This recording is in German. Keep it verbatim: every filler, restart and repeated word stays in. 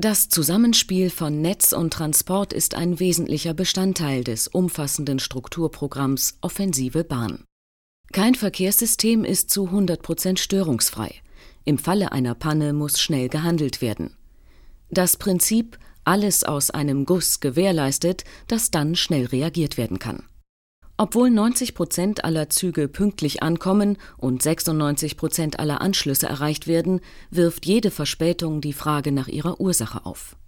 Das Zusammenspiel von Netz und Transport ist ein wesentlicher Bestandteil des umfassenden Strukturprogramms Offensive Bahn. Kein Verkehrssystem ist zu hundert Prozent störungsfrei. Im Falle einer Panne muss schnell gehandelt werden. Das Prinzip „alles aus einem Guss“ gewährleistet, dass dann schnell reagiert werden kann. Obwohl neunzig Prozent aller Züge pünktlich ankommen und sechsundneunzig Prozent aller Anschlüsse erreicht werden, wirft jede Verspätung die Frage nach ihrer Ursache auf.